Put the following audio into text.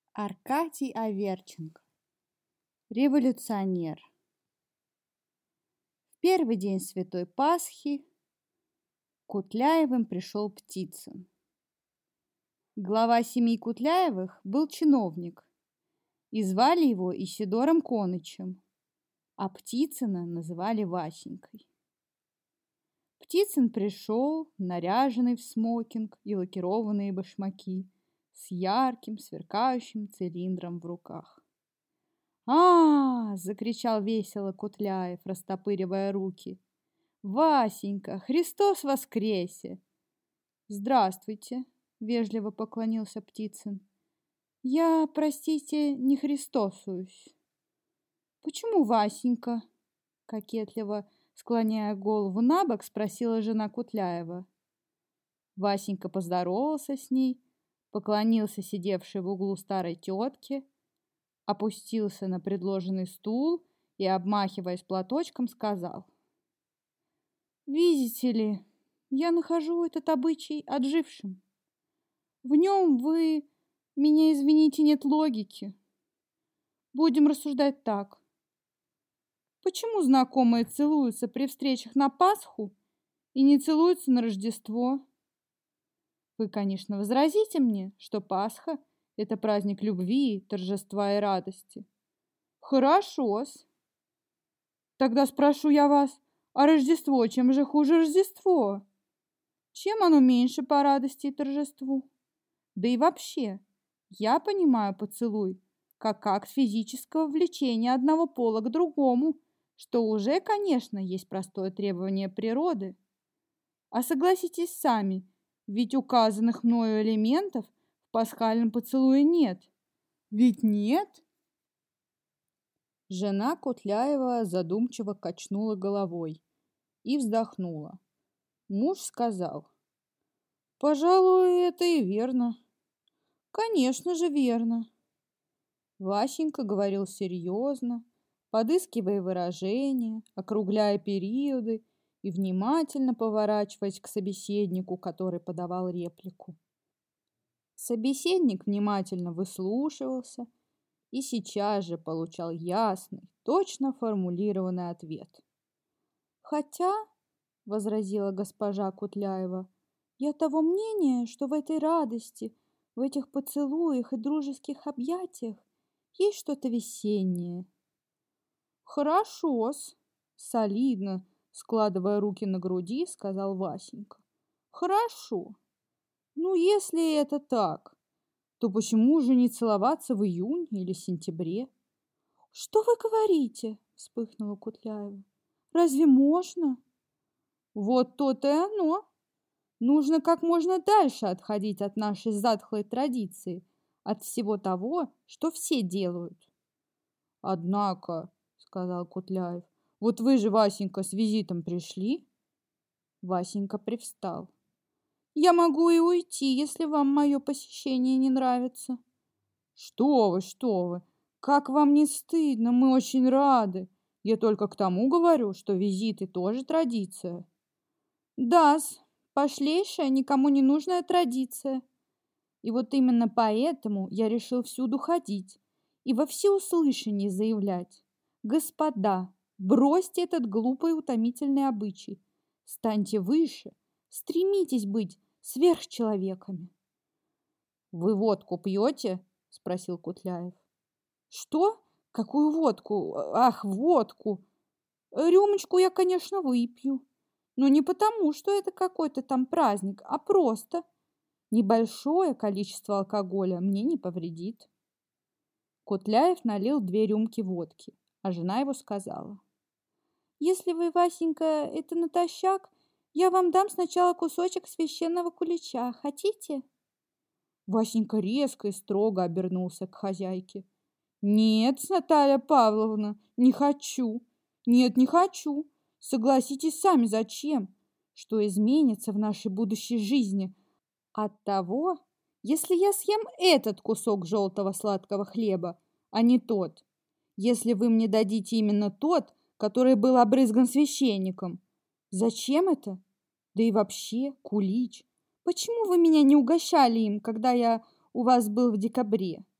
Аркадий Аверченко. Революционер. В первый день Святой Пасхи к Кутляевым пришел Птицын. Глава семьи Кутляевых был чиновник, и звали его Исидором Конычем, а Птицына называли Васенькой. Птицын пришел, наряженный в смокинг и лакированные башмаки, с ярким сверкающим цилиндром в руках. Закричал весело Кутляев, растопыривая руки. «Васенька, Христос воскресе!» «Здравствуйте!» — вежливо поклонился Птицын. «Я, простите, не христосуюсь». «Почему, Васенька?» — кокетливо склоняя голову набок, спросила жена Кутляева. Васенька поздоровался с ней, поклонился сидевшей в углу старой тетке, опустился на предложенный стул и, обмахиваясь платочком, сказал: «Видите ли, я нахожу этот обычай отжившим. В нем, вы меня извините, нет логики. Будем рассуждать так. Почему знакомые целуются при встречах на Пасху и не целуются на Рождество? Вы, конечно, возразите мне, что Пасха — это праздник любви, торжества и радости. Хорошо-с. Тогда спрошу я вас, а Рождество чем же хуже Рождество? Чем оно меньше по радости и торжеству? Да и вообще, я понимаю поцелуй как акт физического влечения одного пола к другому, что уже, конечно, есть простое требование природы. А согласитесь сами, ведь указанных мною элементов в пасхальном поцелуе нет. Ведь нет? Жена Кутляева задумчиво качнула головой и вздохнула. Муж сказал: «Пожалуй, это и верно». «Конечно же верно». Васенька говорил серьезно, подыскивая выражения, округляя периоды и внимательно поворачиваясь к собеседнику, который подавал реплику. Собеседник внимательно выслушивался и сейчас же получал ясный, точно формулированный ответ. «Хотя, — возразила госпожа Кутляева, — я того мнения, что в этой радости, в этих поцелуях и дружеских объятиях есть что-то весеннее». «Хорошо-с, солидно, — складывая руки на груди, сказал Васенька. Хорошо. Ну, если это так, то почему же не целоваться в июне или сентябре?» «Что вы говорите?» — вспыхнула Кутляева. «Разве можно?» «Вот то-то и оно. Нужно как можно дальше отходить от нашей затхлой традиции, от всего того, что все делают». «Однако, — сказал Кутляев, — вот вы же, Васенька, с визитом пришли?» Васенька привстал. «Я могу и уйти, если вам мое посещение не нравится». Что вы, что вы! Как вам не стыдно? Мы очень рады. Я только к тому говорю, что визиты тоже традиция». «Да-с, пошлейшая, никому не нужная традиция. И вот именно поэтому я решил всюду ходить и во всеуслышание заявлять: господа, бросьте этот глупый утомительный обычай, станьте выше, стремитесь быть сверхчеловеками». «Вы водку пьете?» — спросил Кутляев. «Что? Какую водку? Ах, водку! Рюмочку я, конечно, выпью, но не потому, что это какой-то там праздник, а просто небольшое количество алкоголя мне не повредит». Кутляев налил 2 рюмки водки, а жена его сказала: «Если вы, Васенька, это натощак, я вам дам сначала кусочек священного кулича. Хотите?» Васенька резко и строго обернулся к хозяйке. «Нет, Наталья Павловна, не хочу. Нет, не хочу. Согласитесь сами, зачем? Что изменится в нашей будущей жизни от того, если я съем этот кусок желтого сладкого хлеба, а не тот? Если вы мне дадите именно тот, который был обрызган священником? Зачем это? Да и вообще, кулич. Почему вы меня не угощали им, когда я у вас был в декабре?